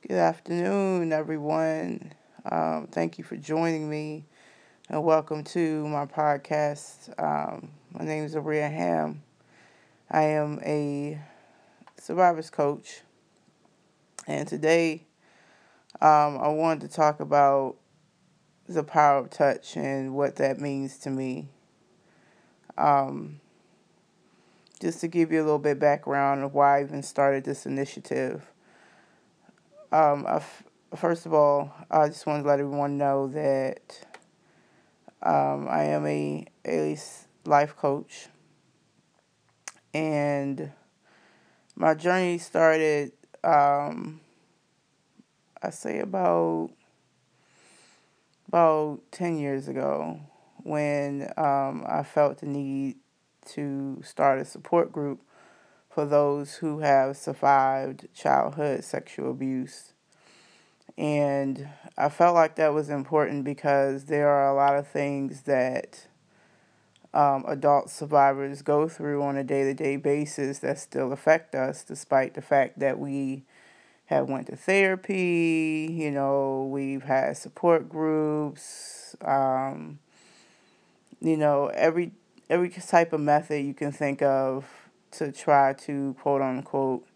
Good afternoon, everyone. Thank you for joining me and welcome to my podcast. My name is Aria Ham. I am a survivors coach, and today I wanted to talk about the power of touch and what that means to me. Um, just to give you a little bit background of why I even started this initiative. Um, I f- First of all, I just want to let everyone know that I am a life coach, and my journey started, I say about 10 years ago, when I felt the need to start a support group for those who have survived childhood sexual abuse. And I felt like that was important because there are a lot of things that adult survivors go through on a day-to-day basis that still affect us, despite the fact that we have went to therapy. We've had support groups. Every type of method you can think of to try to quote unquote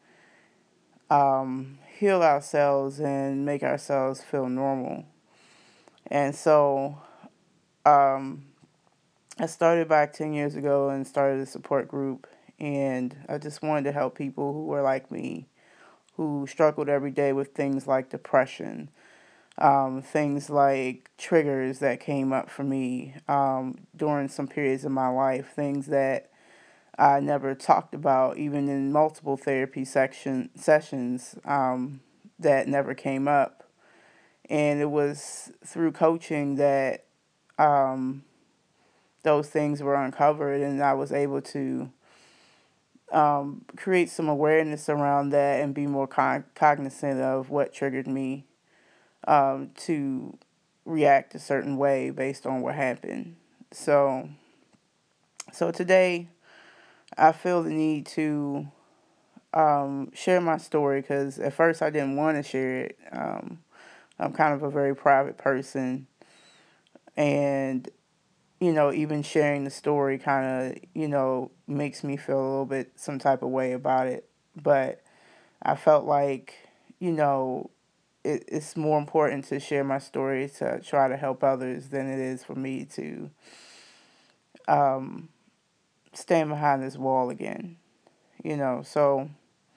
heal ourselves and make ourselves feel normal. And so um, I started back 10 years ago and started a support group. And I just wanted to help people who were like me, who struggled every day with things like depression, things like triggers that came up for me during some periods of my life, things that I never talked about, even in multiple therapy sessions that never came up. And it was through coaching that um, those things were uncovered, and I was able to create some awareness around that and be more cognizant of what triggered me to react a certain way based on what happened. So, so today I feel the need to share my story because at first I didn't want to share it. I'm kind of a very private person, and even sharing the story kind of, makes me feel a little bit some type of way about it. But I felt like, you know, it's more important to share my story to try to help others than it is for me to um, stand behind this wall again. You know, so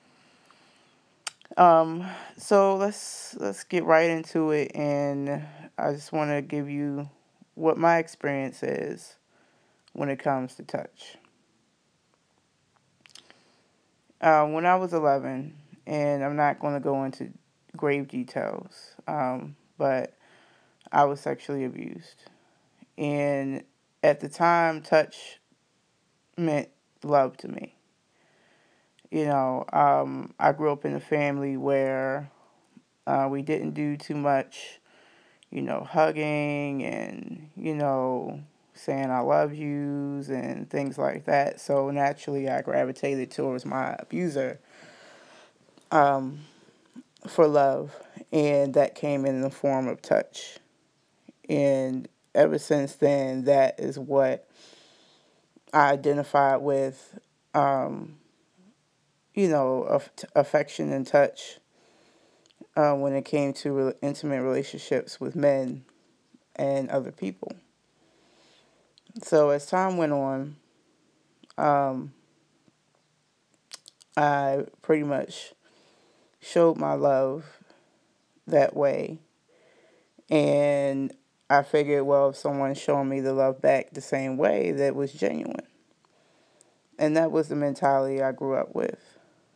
um, so let's get right into it, and I just want to give you what my experience is when it comes to touch. When I was 11, and I'm not going to go into grave details, but I was sexually abused. And at the time, touch meant love to me. I grew up in a family where we didn't do too much, hugging and, saying I love yous and things like that. So naturally, I gravitated towards my abuser um, for love, and that came in the form of touch. And ever since then, that is what I identified with, um, affection and touch when it came to intimate relationships with men and other people. So as time went on, um, I pretty much showed my love that way. And I figured, well, if someone's showing me the love back the same way, that was genuine. And that was the mentality I grew up with.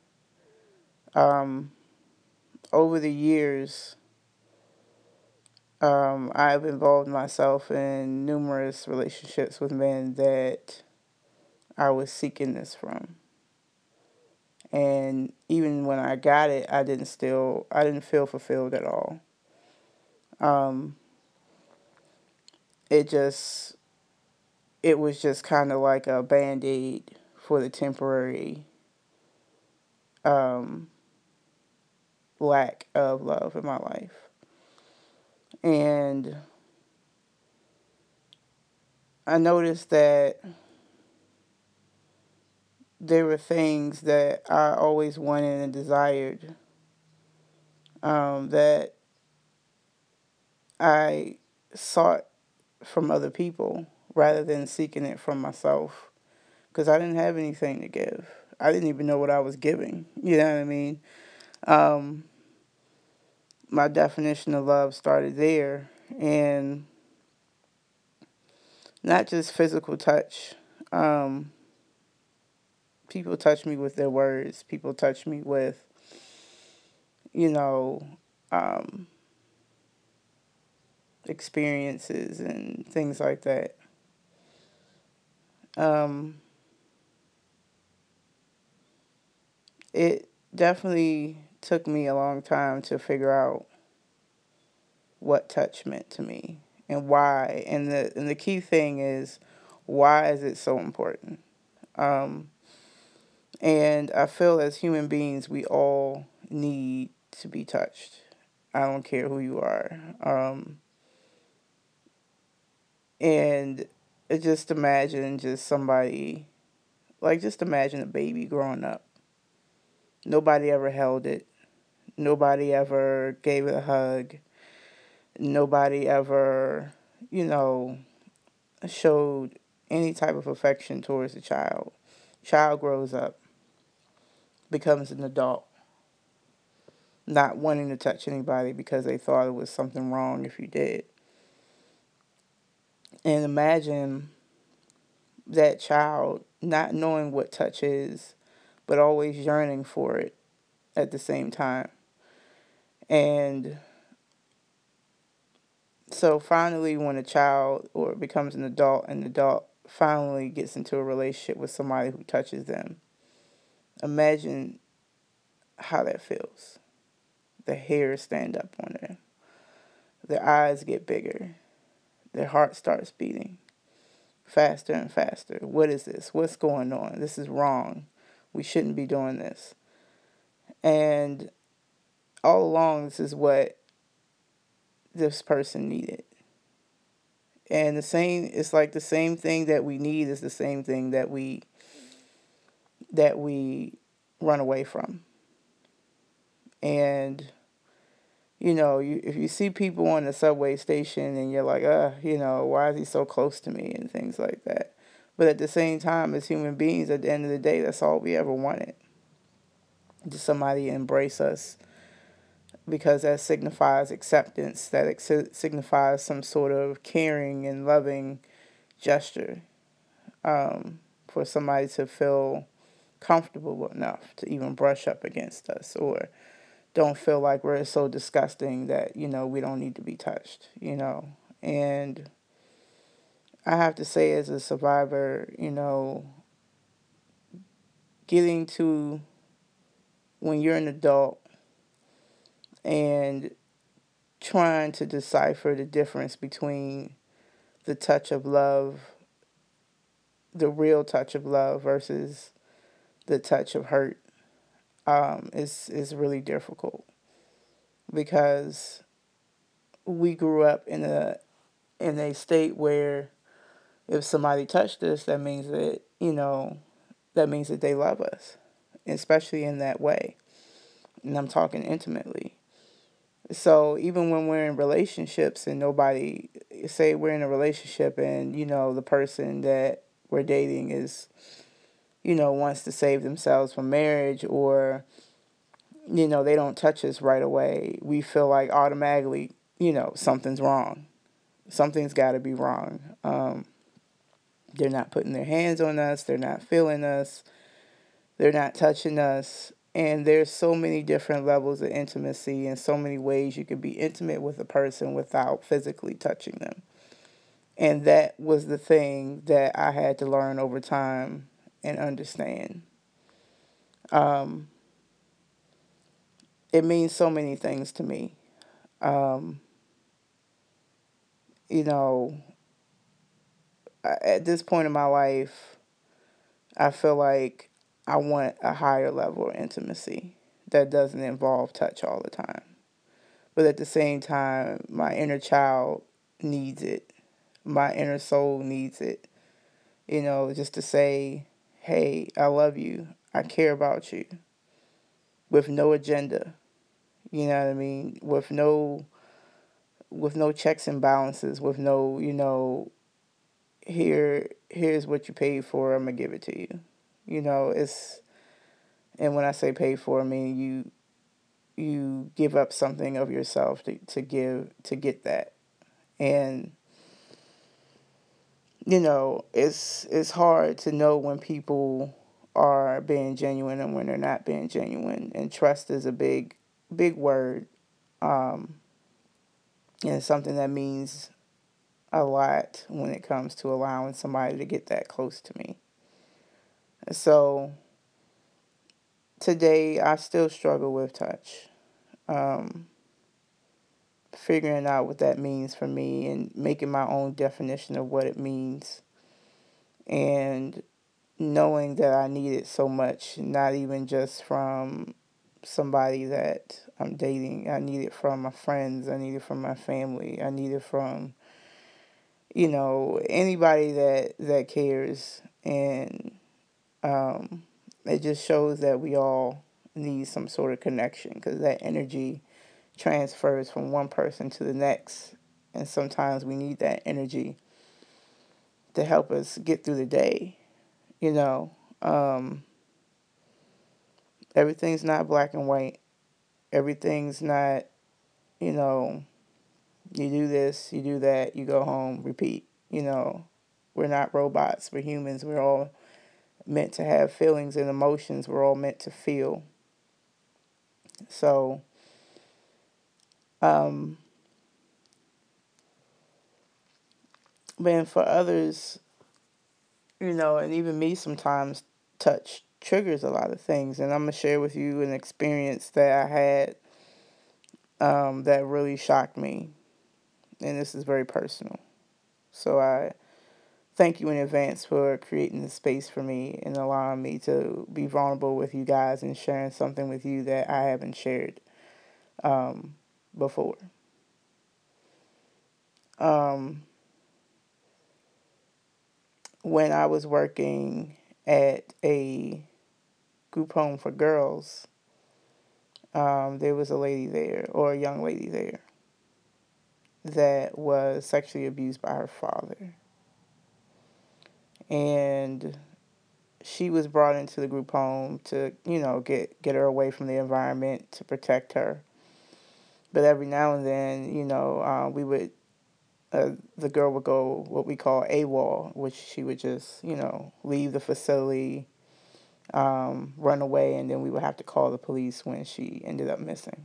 Um, Over the years, I've involved myself in numerous relationships with men that I was seeking this from. And even when I got it, I didn't feel fulfilled at all. Um, it just, it was just kind of like a band-aid for the temporary um, lack of love in my life. And I noticed that there were things that I always wanted and desired, that I sought from other people rather than seeking it from myself, because I didn't have anything to give. I didn't even know what I was giving. You know what I mean? Um, my definition of love started there, and not just physical touch. Um, People touch me with their words. People touch me with, you know, um, experiences and things like that. Um, it definitely took me a long time to figure out what touch meant to me and why. And the key thing is, why is it so important? Um, and I feel as human beings, we all need to be touched. I don't care who you are. And just imagine just somebody, like, just imagine a baby growing up. Nobody ever held it. Nobody ever gave it a hug. Nobody ever, you know, showed any type of affection towards the child. Child grows up, becomes an adult, not wanting to touch anybody because they thought it was something wrong if you did. And imagine that child not knowing what touch is, but always yearning for it at the same time. And so finally, when a child or becomes an adult finally gets into a relationship with somebody who touches them, imagine how that feels. The hairs stand up on them. Their eyes get bigger. Their heart starts beating faster and faster. What is this? What's going on? This is wrong. We shouldn't be doing this. And all along, this is what this person needed. And it's like the same thing that we need is the same thing that we run away from. And if you see people on the subway station and you're like, why is he so close to me and things like that. But at the same time, as human beings, at the end of the day, that's all we ever wanted. Just somebody to embrace us, because that signifies acceptance, that signifies some sort of caring and loving gesture, for somebody to feel comfortable enough to even brush up against us, or don't feel like we're so disgusting that, we don't need to be touched. And I have to say, as a survivor, getting to when you're an adult and trying to decipher the difference between the touch of love, the real touch of love, versus the touch of hurt, is really difficult, because we grew up in a state where if somebody touched us, that means that they love us, especially in that way. And I'm talking intimately. So even when we're in relationships and nobody, say we're in a relationship and, the person that we're dating is, wants to save themselves from marriage, or, they don't touch us right away, we feel like automatically, something's wrong. Something's got to be wrong. They're not putting their hands on us. They're not feeling us. They're not touching us. And there's so many different levels of intimacy and so many ways you can be intimate with a person without physically touching them. And that was the thing that I had to learn over time and understand. Um, it means so many things to me. Um, you know, at this point in my life, I feel like I want a higher level of intimacy. that doesn't involve touch all the time. But at the same time, my inner child needs it. My inner soul needs it. Just to say, hey, I love you. I care about you. With no agenda. You know what I mean? With no checks and balances, with no, here's what you paid for, I'm gonna give it to you. It's and when I say pay for, I mean you give up something of yourself to get that. And it's hard to know when people are being genuine and when they're not being genuine. And trust is a big word. Um, and it's something that means a lot when it comes to allowing somebody to get that close to me. So today I still struggle with touch. Um, Figuring out what that means for me and making my own definition of what it means. And knowing that I need it so much, not even just from somebody that I'm dating. I need it from my friends. I need it from my family. I need it from, anybody that cares. And um, it just shows that we all need some sort of connection because that energy transfers from one person to the next. And sometimes we need that energy to help us get through the day, you know. Um, Everything's not black and white. Everything's not, you know, you do this, you do that, you go home, repeat. We're not robots, we're humans. We're all meant to have feelings and emotions. We're all meant to feel. So, um, man, for others, and even me sometimes, touch triggers a lot of things. And I'm going to share with you an experience that I had that really shocked me. And this is very personal. So I thank you in advance for creating the space for me and allowing me to be vulnerable with you guys and sharing something with you that I haven't shared um, before. Um, when I was working at a group home for girls, there was a lady there, or a young lady there, that was sexually abused by her father. And she was brought into the group home to, get her away from the environment, to protect her. But every now and then, the girl would go what we call AWOL, which she would just, leave the facility, run away, and then we would have to call the police when she ended up missing.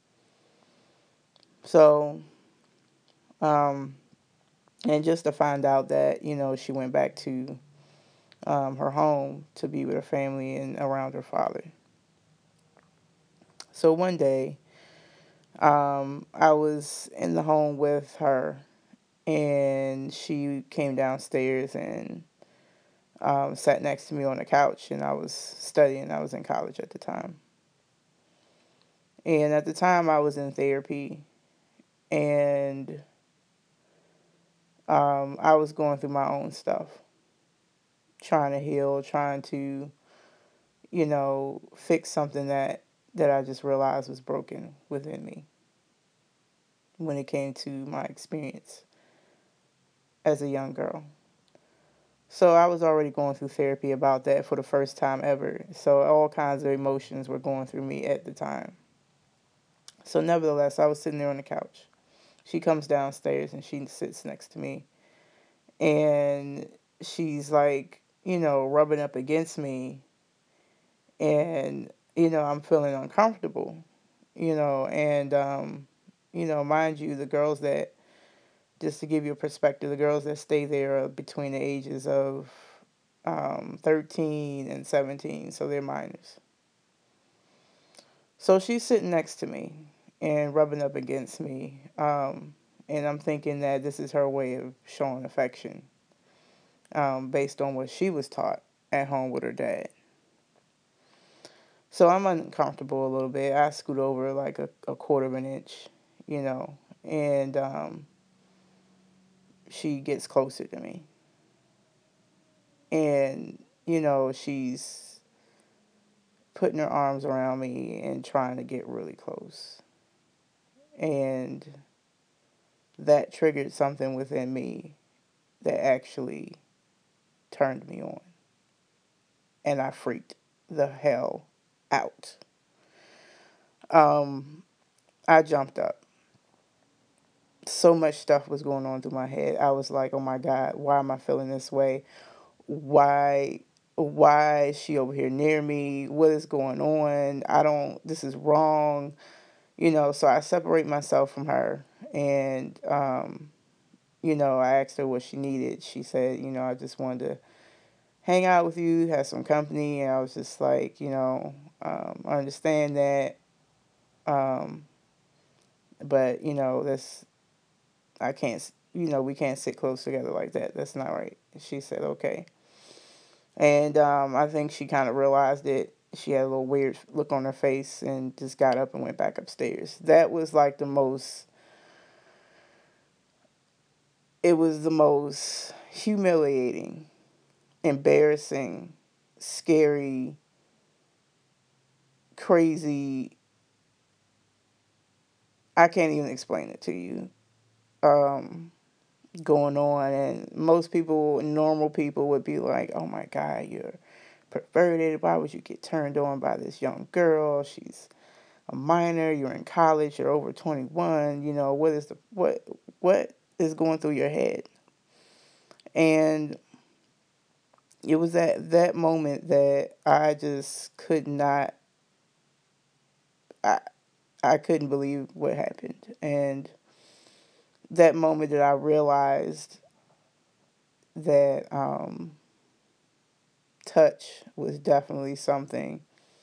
So, um, and just to find out that, she went back to her home to be with her family and around her father. So one day, I was in the home with her, and she came downstairs and sat next to me on the couch, and I was studying. I was in college at the time. And at the time, I was in therapy, and I was going through my own stuff, trying to heal, trying to, fix something that I just realized was broken within me when it came to my experience as a young girl. So I was already going through therapy about that for the first time ever. So all kinds of emotions were going through me at the time. So nevertheless, I was sitting there on the couch. She comes downstairs and she sits next to me. And she's like, rubbing up against me. And, I'm feeling uncomfortable, mind you, the girls that, just to give you a perspective, the girls that stay there are between the ages of 13 and 17, so they're minors. So she's sitting next to me and rubbing up against me, and I'm thinking that this is her way of showing affection, based on what she was taught at home with her dad. So I'm uncomfortable a little bit. I scoot over like a quarter of an inch, you know, and she gets closer to me. And, she's putting her arms around me and trying to get really close. And that triggered something within me that actually turned me on. And I freaked the hell out. Um, I jumped up. So much stuff was going on through my head. I was like, oh my God, why am I feeling this way? Why why is she over here near me? What is going on? This is wrong. So I separate myself from her, and I asked her what she needed. She said, I just wanted to hang out with you, have some company. And I was just like, I understand that. Um, but, that's, I can't, we can't sit close together like that. That's not right. She said, okay. And I think she kind of realized it. She had a little weird look on her face and just got up and went back upstairs. That was like it was the most humiliating, embarrassing, scary, crazy. I can't even explain it to you. Um, Going on, and most people, normal people, would be like, "Oh my God, you're perverted. Why would you get turned on by this young girl? She's a minor. You're in college. You're over 21. What is going through your head?" And it was at that moment that I just could not. I I couldn't believe what happened, and that moment that I realized that touch was definitely something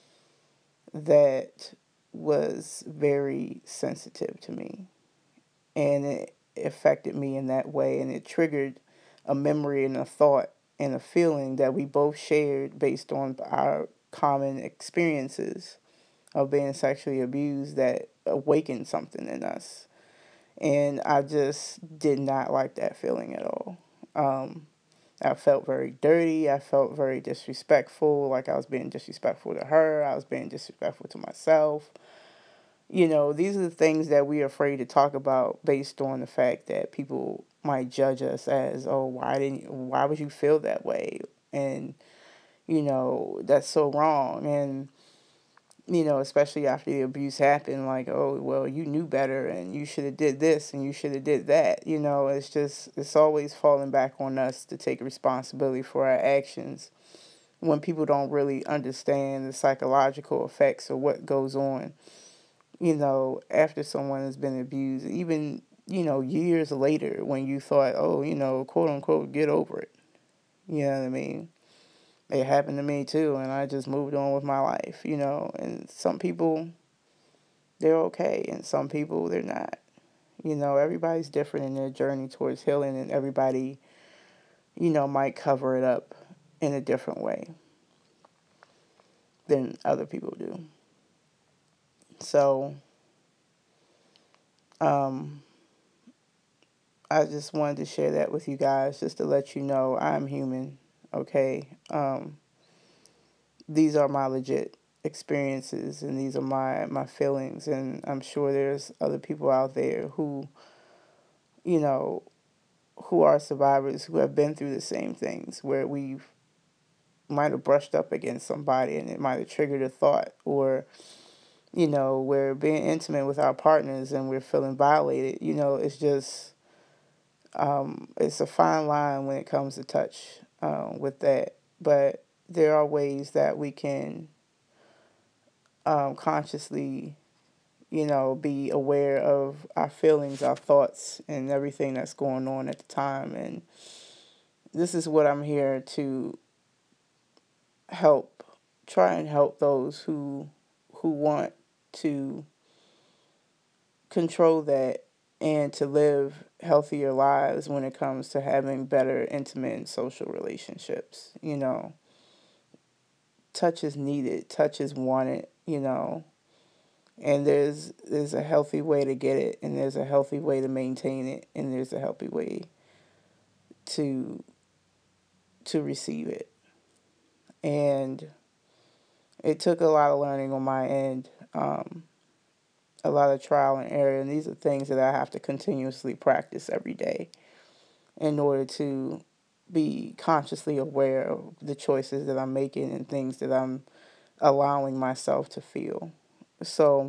that was very sensitive to me, and it affected me in that way, and it triggered a memory and a thought and a feeling that we both shared based on our common experiences of being sexually abused that awakened something in us. And I just did not like that feeling at all. Um, I felt very dirty. I felt very disrespectful, like I was being disrespectful to her. I was being disrespectful to myself. These are the things that we're afraid to talk about based on the fact that people might judge us as, oh, why would you feel that way? And, that's so wrong. And, especially after the abuse happened, like, oh, well, you knew better and you should have did this and you should have did that. It's always falling back on us to take responsibility for our actions when people don't really understand the psychological effects of what goes on, after someone has been abused, even, years later when you thought, oh, quote unquote, get over it. You know what I mean? It happened to me too, and I just moved on with my life, and some people, they're okay, and some people, they're not. Everybody's different in their journey towards healing, and everybody, might cover it up in a different way than other people do. So, um, I just wanted to share that with you guys just to let you know I'm human, okay? These are my legit experiences and these are my feelings, and I'm sure there's other people out there you know, who are survivors who have been through the same things where we might have brushed up against somebody and it might have triggered a thought, or we're being intimate with our partners and we're feeling violated. It's just it's a fine line when it comes to touch with that. But there are ways that we can consciously, be aware of our feelings, our thoughts, and everything that's going on at the time. And this is what I'm here to help, try and help those who want to control that and to live healthier lives when it comes to having better intimate and social relationships. touch is needed, touch is wanted, and there's a healthy way to get it, and there's a healthy way to maintain it, and there's a healthy way to receive it. And it took a lot of learning on my end, a lot of trial and error, and these are things that I have to continuously practice every day in order to be consciously aware of the choices that I'm making and things that I'm allowing myself to feel. So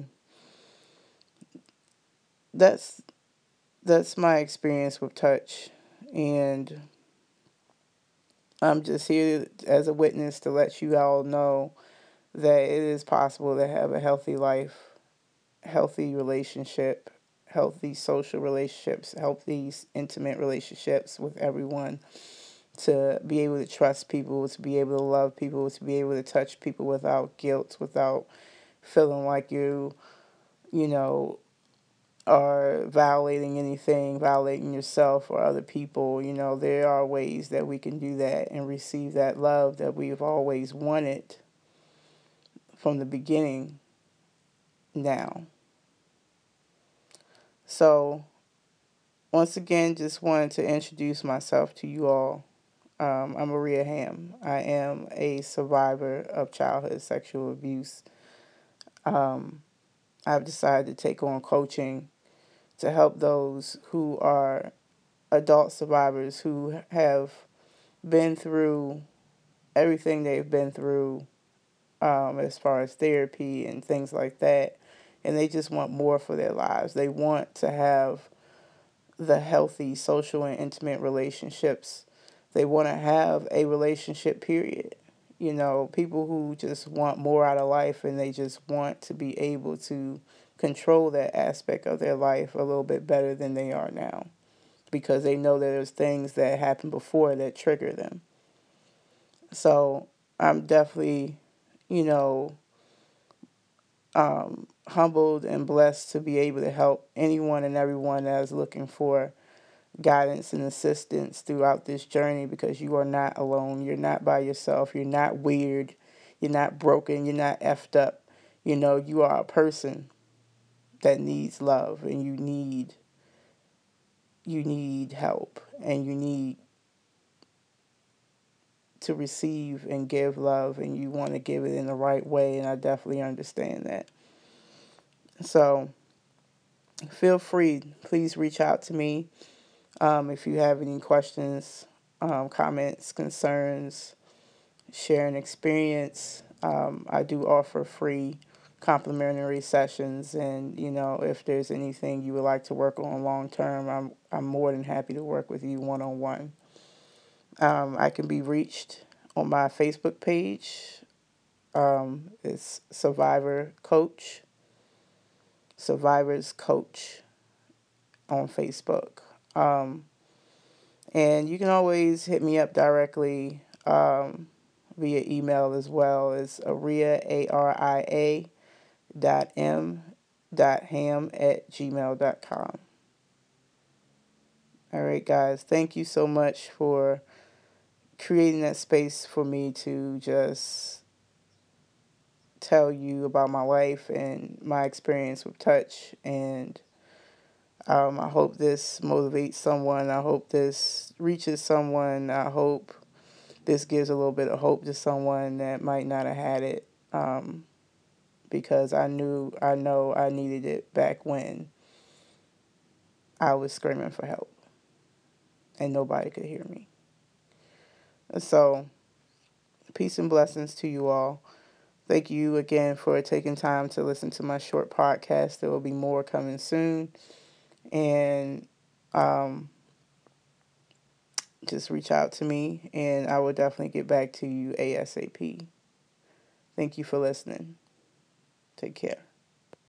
that's my experience with touch, and I'm just here as a witness to let you all know that it is possible to have a healthy life, healthy relationship, healthy social relationships, healthy intimate relationships with everyone, to be able to trust people, to be able to love people, to be able to touch people without guilt, without feeling like you know, are violating anything, violating yourself or other people. There are ways that we can do that and receive that love that we've always wanted from the beginning now. So, once again, just wanted to introduce myself to you all. I'm Maria Ham. I am a survivor of childhood sexual abuse. Um, I've decided to take on coaching to help those who are adult survivors who have been through everything they've been through, as far as therapy and things like that, and they just want more for their lives. They want to have the healthy social and intimate relationships. They want to have a relationship, period. People who just want more out of life, and they just want to be able to control that aspect of their life a little bit better than they are now, because they know that there's things that happened before that trigger them. So I'm definitely, you know, humbled and blessed to be able to help anyone and everyone that is looking for guidance and assistance throughout this journey, because you are not alone. You're not by yourself. You're not weird. You're not broken. You're not effed up. You are a person that needs love, and you need help, and you need to receive and give love, and you want to give it in the right way, and I definitely understand that. So feel free, please reach out to me, if you have any questions, comments, concerns, share an experience. I do offer free complimentary sessions, and if there's anything you would like to work on long term, I'm more than happy to work with you one on one. I can be reached on my Facebook page. It's Survivors Coach on Facebook. Um, and you can always hit me up directly, via email as well. It's Aria, ARIA .m.ham@gmail.com. All right, guys. Thank you so much for creating that space for me to just tell you about my life and my experience with touch. And I hope this motivates someone. I hope this reaches someone. I hope this gives a little bit of hope to someone that might not have had it. Because I know I needed it back when I was screaming for help and nobody could hear me. So, peace and blessings to you all. Thank you again for taking time to listen to my short podcast. There will be more coming soon. And just reach out to me, and I will definitely get back to you ASAP. Thank you for listening. Take care.